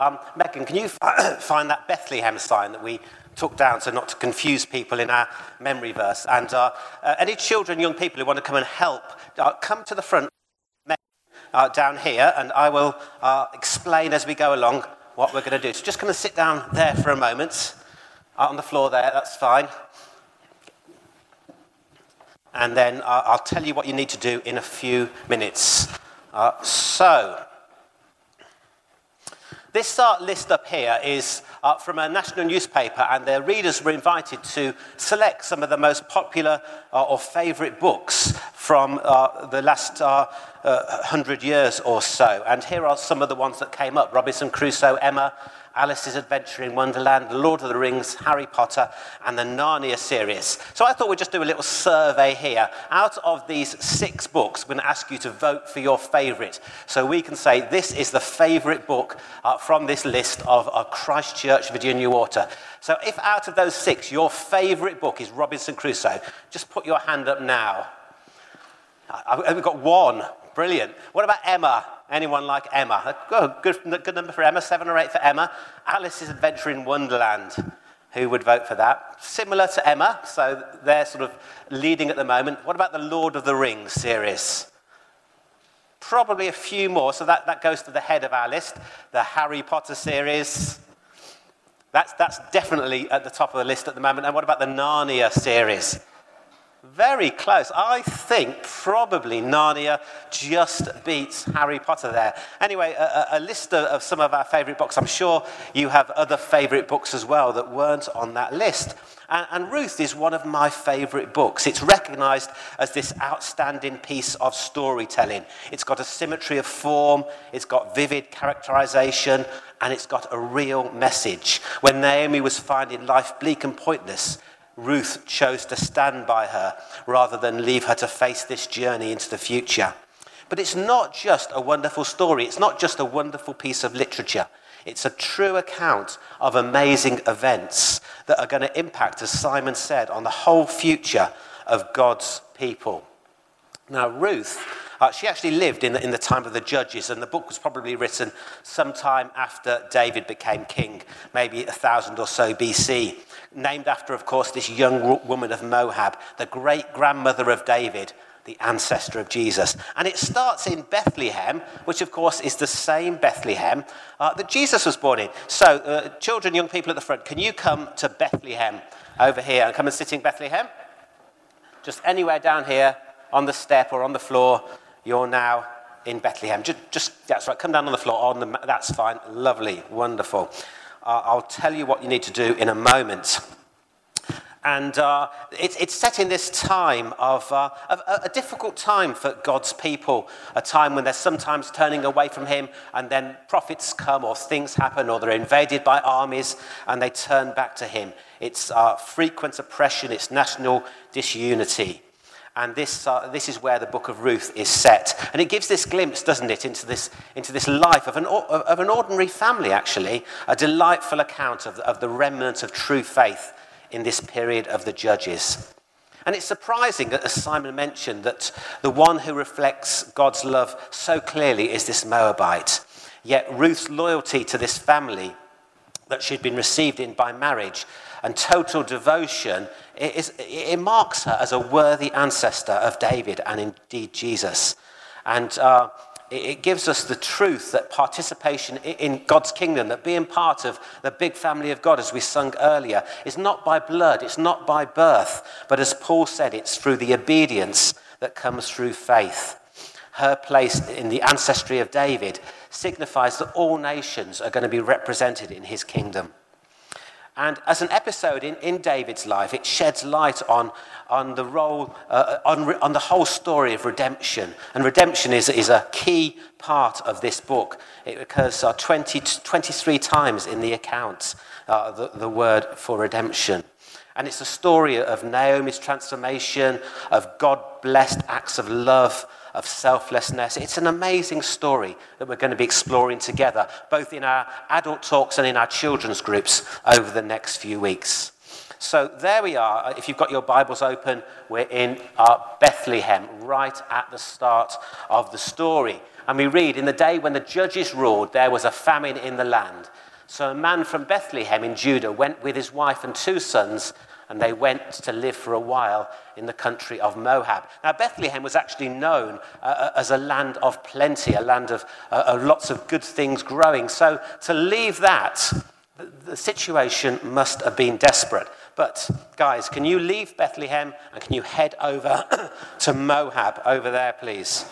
Megan, can you find that Bethlehem sign that we took down so not to confuse people in our memory verse? And any children, young people who want to come and help, come to the front down here, and I will explain as we go along what we're going to do. So just come and sit down there for a moment, on the floor there, that's fine. And then I'll tell you what you need to do in a few minutes. This list up here is from a national newspaper, and their readers were invited to select some of the most popular or favourite books from the last 100 years or so. And here are some of the ones that came up: Robinson Crusoe, Emma, Alice's Adventure in Wonderland, The Lord of the Rings, Harry Potter, and the Narnia series. So I thought we'd just do a little survey here. Out of these 6 books, we're going to ask you to vote for your favourite. So we can say this is the favourite book from this list of Christchurch, Virginia Water. So if out of those 6, your favourite book is Robinson Crusoe, just put your hand up now. We've got 1. Brilliant. What about Emma? Anyone like Emma? Good number for Emma, 7 or 8 for Emma. Alice's Adventure in Wonderland. Who would vote for that? Similar to Emma, so they're sort of leading at the moment. What about the Lord of the Rings series? Probably a few more, so that goes to the head of our list. The Harry Potter series. That's definitely at the top of the list at the moment. And what about the Narnia series? Very close. I think probably Narnia just beats Harry Potter there. Anyway, a list of some of our favourite books. I'm sure you have other favourite books as well that weren't on that list. And Ruth is one of my favourite books. It's recognised as this outstanding piece of storytelling. It's got a symmetry of form, it's got vivid characterisation, and it's got a real message. When Naomi was finding life bleak and pointless, Ruth chose to stand by her rather than leave her to face this journey into the future. But it's not just a wonderful story. It's not just a wonderful piece of literature. It's a true account of amazing events that are going to impact, as Simon said, on the whole future of God's people. Now, Ruth, she actually lived in the time of the Judges, and the book was probably written sometime after David became king, maybe 1000 or so BC. Named after, of course, this young woman of Moab, the great-grandmother of David, the ancestor of Jesus. And it starts in Bethlehem, which, of course, is the same Bethlehem that Jesus was born in. So, children, young people at the front, can you come to Bethlehem over here and come and sit in Bethlehem? Just anywhere down here on the step or on the floor, you're now in Bethlehem. Just that's right, come down on the floor. That's fine. Lovely, wonderful. I'll tell you what you need to do in a moment. And it's set in this time of a difficult time for God's people, a time when they're sometimes turning away from him, and then prophets come or things happen or they're invaded by armies and they turn back to him. It's frequent oppression, it's national disunity. And this is where the book of Ruth is set. And it gives this glimpse, doesn't it, into this life of an ordinary family, actually, a delightful account of the remnant of true faith in this period of the Judges. And it's surprising, as Simon mentioned, that the one who reflects God's love so clearly is this Moabite. Yet Ruth's loyalty to this family that she'd been received in by marriage and total devotion, it marks her as a worthy ancestor of David and indeed Jesus. And it gives us the truth that participation in God's kingdom, that being part of the big family of God, as we sung earlier, is not by blood, it's not by birth, but as Paul said, it's through the obedience that comes through faith. Her place in the ancestry of David signifies that all nations are going to be represented in his kingdom. And as an episode in David's life, it sheds light on the role, on the whole story of redemption. And redemption is a key part of this book. It occurs 23 times in the account, the word for redemption. And it's a story of Naomi's transformation, of God-blessed acts of love, of selflessness. It's an amazing story that we're going to be exploring together, both in our adult talks and in our children's groups over the next few weeks. So there we are. If you've got your Bibles open, we're in Bethlehem. Bethlehem right at the start of the story. And we read, in the day when the judges ruled, there was a famine in the land. So a man from Bethlehem in Judah went with his wife and 2 sons, and they went to live for a while in the country of Moab. Now, Bethlehem was actually known as a land of plenty, a land of lots of good things growing. So to leave that, the situation must have been desperate. But, guys, can you leave Bethlehem and can you head over to Moab over there, please?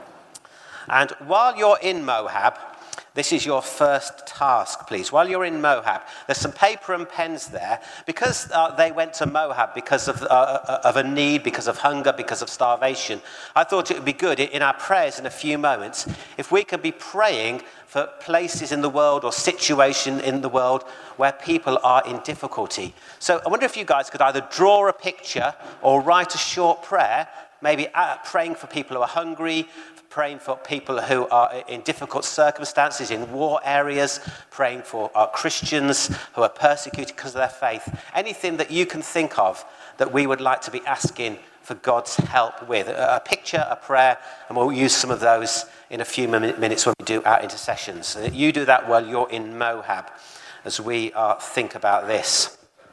And while you're in Moab, this is your first task, please. While you're in Moab, there's some paper and pens there. Because they went to Moab because of a need, because of hunger, because of starvation, I thought it would be good in our prayers in a few moments if we could be praying for places in the world or situation in the world where people are in difficulty. So I wonder if you guys could either draw a picture or write a short prayer, maybe praying for people who are hungry, praying for people who are in difficult circumstances, in war areas, praying for Christians who are persecuted because of their faith. Anything that you can think of that we would like to be asking for God's help with. A picture, a prayer, and we'll use some of those in a few minutes when we do our intercessions. You do that while you're in Moab as we think about this.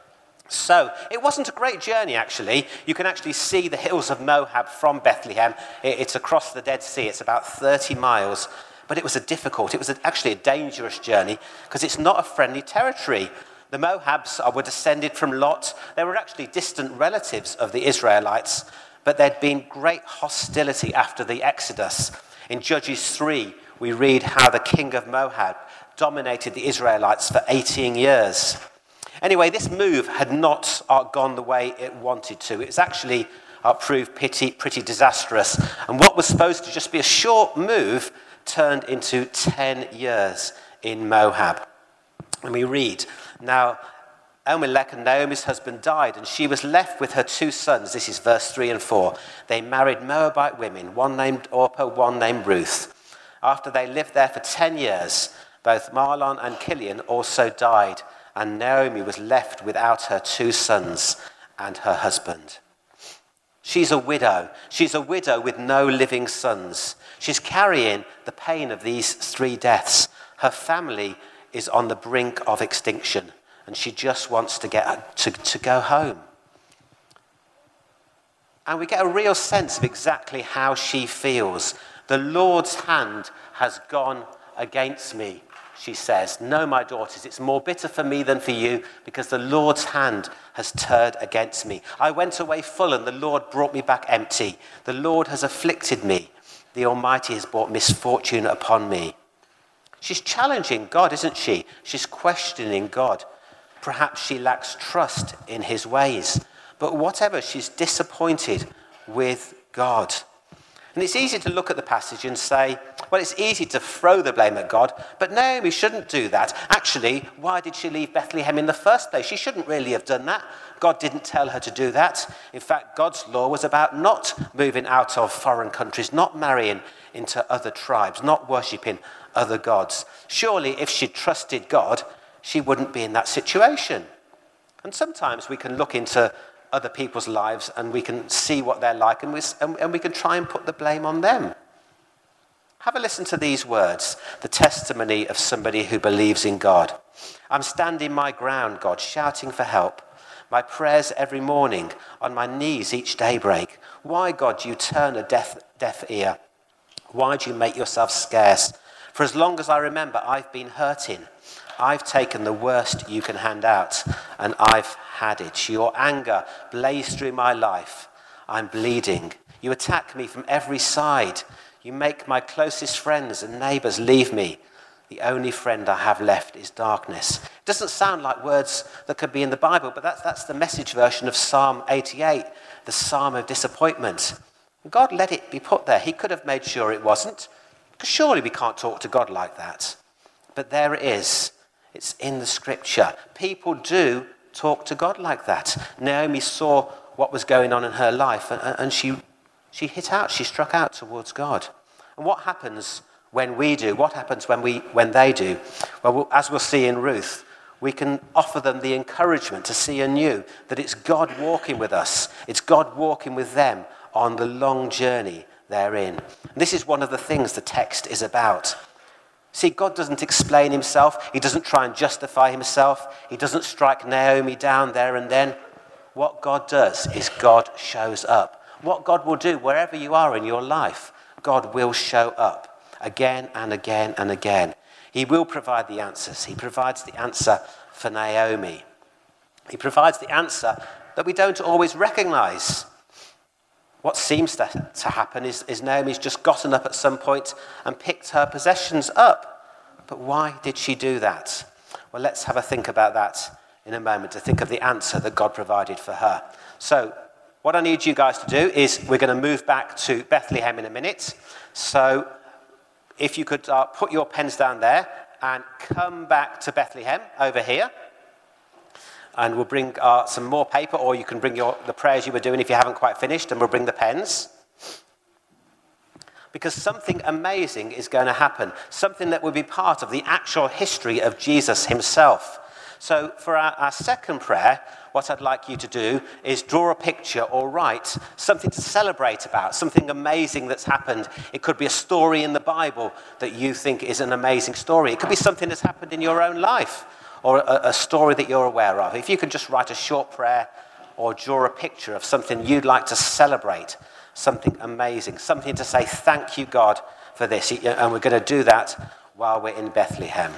So, it wasn't a great journey, actually. You can actually see the hills of Moab from Bethlehem. It's across the Dead Sea. It's about 30 miles. But it was actually a dangerous journey because it's not a friendly territory. The Moabs were descended from Lot. They were actually distant relatives of the Israelites, but there'd been great hostility after the Exodus. In Judges 3, we read how the king of Moab dominated the Israelites for 18 years. Anyway, this move had not gone the way it wanted to. It's actually proved pretty disastrous. And what was supposed to just be a short move turned into 10 years in Moab. And we read, now Elimelech, Naomi's husband, died, and she was left with her 2 sons. This is verse 3 and 4. They married Moabite women, one named Orpah, one named Ruth. After they lived there for 10 years, both Mahlon and Chilion also died, and Naomi was left without her 2 sons and her husband. She's a widow. She's a widow with no living sons. She's carrying the pain of these 3 deaths. Her family is on the brink of extinction, and she just wants to get to go home. And we get a real sense of exactly how she feels. The Lord's hand has gone against me, she says. No, my daughters, it's more bitter for me than for you, because the Lord's hand has turned against me. I went away full, and the Lord brought me back empty. The Lord has afflicted me. The Almighty has brought misfortune upon me. She's challenging God, isn't she? She's questioning God. Perhaps she lacks trust in his ways. But whatever, she's disappointed with God. And it's easy to look at the passage and say, well, it's easy to throw the blame at God, but no, we shouldn't do that. Actually, why did she leave Bethlehem in the first place? She shouldn't really have done that. God didn't tell her to do that. In fact, God's law was about not moving out of foreign countries, not marrying into other tribes, not worshipping other gods. Surely, if she trusted God, she wouldn't be in that situation. And sometimes we can look into other people's lives and we can see what they're like, and we can try and put the blame on them. Have a listen to these words, the testimony of somebody who believes in God. I'm standing my ground, God, shouting for help. My prayers every morning, on my knees each daybreak. Why, God, do you turn a deaf ear? Why do you make yourself scarce? For as long as I remember, I've been hurting. I've taken the worst you can hand out, and I've had it. Your anger blazed through my life. I'm bleeding. You attack me from every side. You make my closest friends and neighbors leave me. The only friend I have left is darkness. It doesn't sound like words that could be in the Bible, but that's the Message version of Psalm 88, the Psalm of disappointment. God let it be put there. He could have made sure it wasn't, because surely we can't talk to God like that. But there it is. It's in the scripture. People do talk to God like that. Naomi saw what was going on in her life, and she hit out, she struck out towards God. And what happens when we do? What happens when they do? Well, as we'll see in Ruth, we can offer them the encouragement to see anew that it's God walking with us. It's God walking with them on the long journey they're in. And this is one of the things the text is about. See, God doesn't explain himself. He doesn't try and justify himself. He doesn't strike Naomi down there and then. What God does is God shows up. What God will do wherever you are in your life, God will show up again and again and again. He will provide the answers. He provides the answer for Naomi. He provides the answer that we don't always recognize. What seems to happen is Naomi's just gotten up at some point and picked her possessions up. But why did she do that? Well, let's have a think about that in a moment, to think of the answer that God provided for her. So what I need you guys to do is we're going to move back to Bethlehem in a minute. So if you could put your pens down there and come back to Bethlehem over here. And we'll bring some more paper, or you can bring the prayers you were doing if you haven't quite finished, and we'll bring the pens. Because something amazing is going to happen. Something that will be part of the actual history of Jesus himself. So for our second prayer, what I'd like you to do is draw a picture or write something to celebrate about, something amazing that's happened. It could be a story in the Bible that you think is an amazing story. It could be something that's happened in your own life, or a story that you're aware of. If you could just write a short prayer or draw a picture of something you'd like to celebrate, something amazing, something to say thank you, God, for this. And we're going to do that while we're in Bethlehem.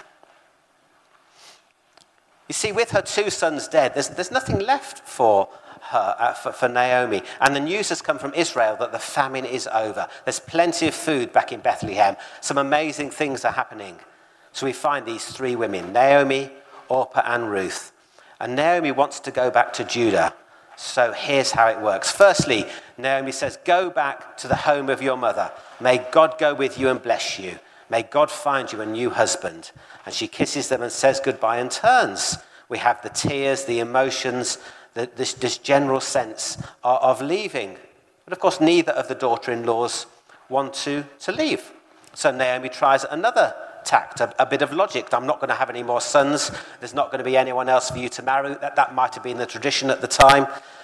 You see, with her two sons dead, there's nothing left for her, for Naomi. And the news has come from Israel that the famine is over. There's plenty of food back in Bethlehem. Some amazing things are happening. So we find these three women, Naomi, Orpah and Ruth. And Naomi wants to go back to Judah. So here's how it works. Firstly, Naomi says, go back to the home of your mother. May God go with you and bless you. May God find you a new husband. And she kisses them and says goodbye and turns. We have the tears, the emotions, this general sense of leaving. But of course, neither of the daughter-in-laws want to leave. So Naomi tries another tact, a bit of logic. I'm not going to have any more sons. There's not going to be anyone else for you to marry. That might have been the tradition at the time.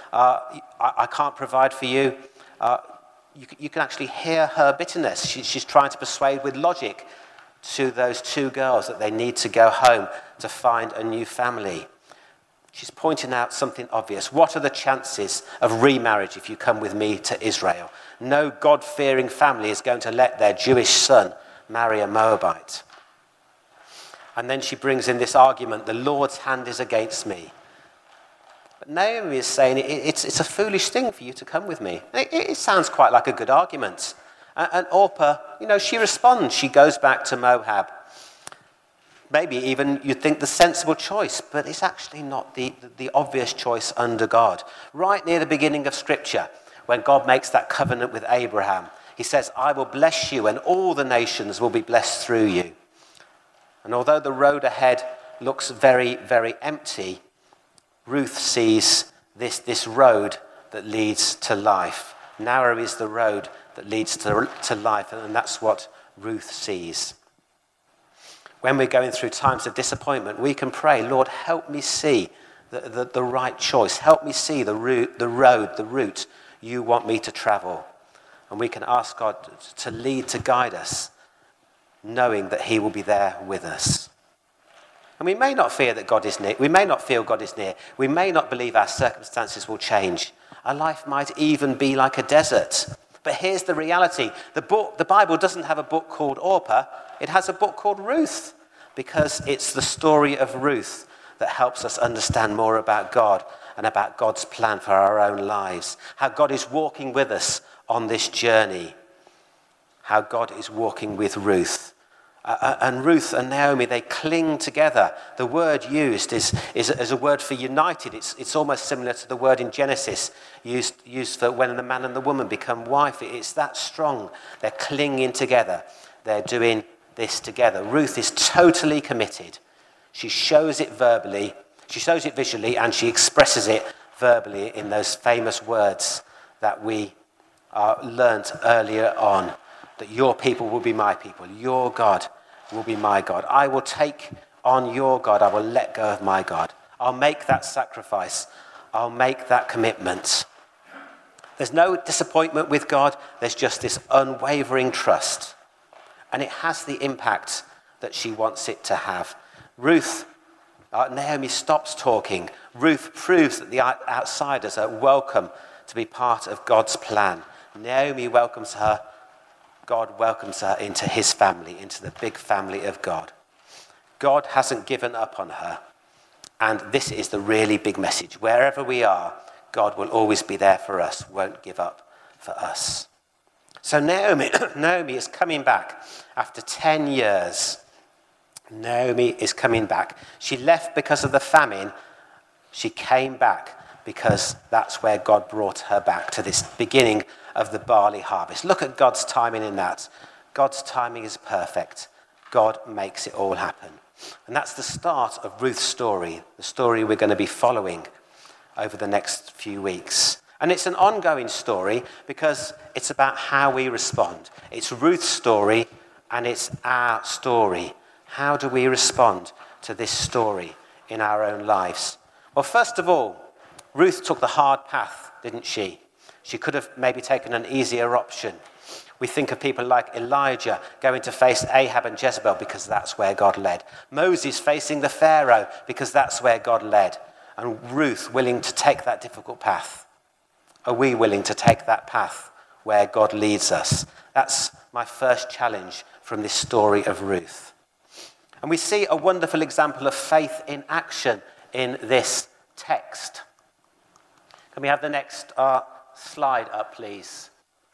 I can't provide for you. You can actually hear her bitterness. She's trying to persuade with logic to those two girls that they need to go home to find a new family. She's pointing out something obvious. What are the chances of remarriage if you come with me to Israel? No God-fearing family is going to let their Jewish son marry a Moabite. And then she brings in this argument, the Lord's hand is against me. But Naomi is saying it's a foolish thing for you to come with me. It sounds quite like a good argument. And Orpah, she responds. She goes back to Moab. Maybe even you'd think the sensible choice, but it's actually not the obvious choice under God. Right near the beginning of Scripture, when God makes that covenant with Abraham, he says, I will bless you and all the nations will be blessed through you. And although the road ahead looks very, very empty, Ruth sees this road that leads to life. Narrow is the road that leads to life, and that's what Ruth sees. When we're going through times of disappointment, we can pray, Lord, help me see the right choice. Help me see the route you want me to travel. And we can ask God to lead, to guide us, knowing that he will be there with us. And we may not fear that God is near. We may not feel God is near. We may not believe our circumstances will change. Our life might even be like a desert. But here's the reality. The Bible doesn't have a book called Orpah. It has a book called Ruth, because it's the story of Ruth that helps us understand more about God and about God's plan for our own lives. How God is walking with us on this journey. How God is walking with Ruth. And Ruth and Naomi, they cling together. The word used is a word for united. It's almost similar to the word in Genesis used for when the man and the woman become wife. It's that strong. They're clinging together. They're doing this together. Ruth is totally committed. She shows it verbally. She shows it visually, and she expresses it verbally in those famous words that we learnt earlier on. That your people will be my people. Your God will be my God. I will take on your God. I will let go of my God. I'll make that sacrifice. I'll make that commitment. There's no disappointment with God. There's just this unwavering trust. And it has the impact that she wants it to have. Naomi stops talking. Ruth proves that the outsiders are welcome to be part of God's plan. Naomi welcomes her. God welcomes her into his family, into the big family of God. God hasn't given up on her. And this is the really big message. Wherever we are, God will always be there for us, won't give up for us. So Naomi is coming back after 10 years. Naomi is coming back. She left because of the famine. She came back because that's where God brought her back, to this beginning of the barley harvest. Look at God's timing in that. God's timing is perfect. God makes it all happen. And that's the start of Ruth's story, the story we're going to be following over the next few weeks. And it's an ongoing story because it's about how we respond. It's Ruth's story and it's our story. How do we respond to this story in our own lives? Well, first of all, Ruth took the hard path, didn't she? She could have maybe taken an easier option. We think of people like Elijah going to face Ahab and Jezebel because that's where God led. Moses facing the Pharaoh because that's where God led. And Ruth willing to take that difficult path. Are we willing to take that path where God leads us? That's my first challenge from this story of Ruth. And we see a wonderful example of faith in action in this text. Can we have the next slide up, please?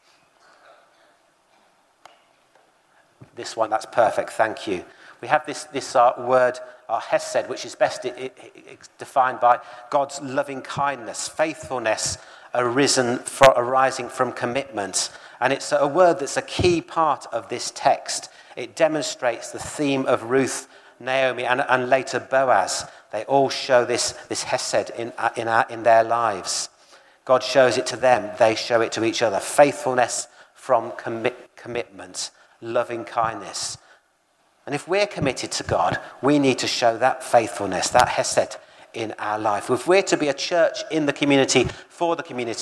This one, that's perfect, thank you. We have this word, hesed, which is best defined by God's loving kindness, faithfulness arising from commitment. And it's a word that's a key part of this text. It demonstrates the theme of Ruth, Naomi, and later Boaz. They all show this hesed in their lives. God shows it to them, they show it to each other. Faithfulness from commitment, loving kindness. And if we're committed to God, we need to show that faithfulness, that hesed in our life. If we're to be a church in the community, for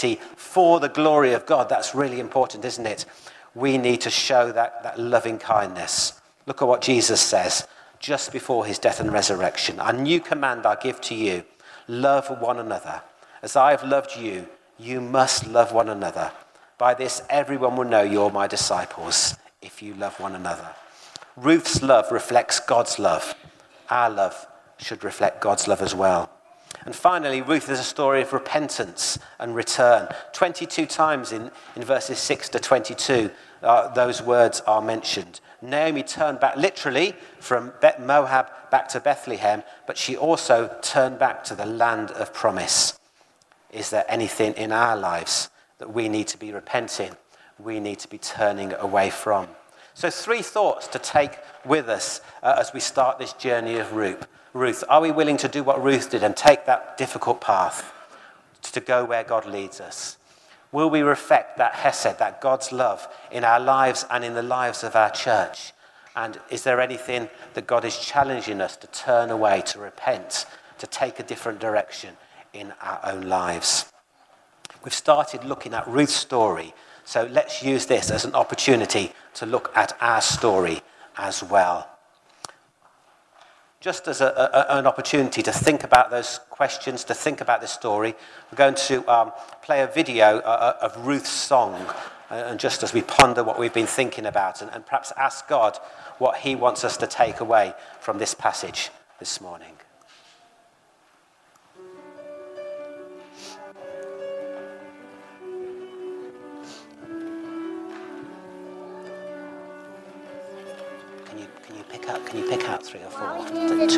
the glory of God, that's really important, isn't it? We need to show that loving kindness. Look at what Jesus says just before his death and resurrection. A new command I give to you, love one another. As I have loved you, you must love one another. By this, everyone will know you're my disciples, if you love one another. Ruth's love reflects God's love. Our love should reflect God's love as well. And finally, Ruth is a story of repentance and return. 22 times in verses 6 to 22, those words are mentioned. Naomi turned back literally from Moab back to Bethlehem, but she also turned back to the land of promise. Is there anything in our lives that we need to be repenting? We need to be turning away from? So 3 thoughts to take with us as we start this journey of Ruth. Are we willing to do what Ruth did and take that difficult path to go where God leads us? Will we reflect that hesed, that God's love in our lives and in the lives of our church? And is there anything that God is challenging us to turn away, to repent, to take a different direction in our own lives? We've started looking at Ruth's story, so let's use this as an opportunity to look at our story as well. Just as an opportunity to think about those questions, to think about this story, we're going to play a video of Ruth's song, and just as we ponder what we've been thinking about, and perhaps ask God what he wants us to take away from this passage this morning. Can you pick out 3 or 4?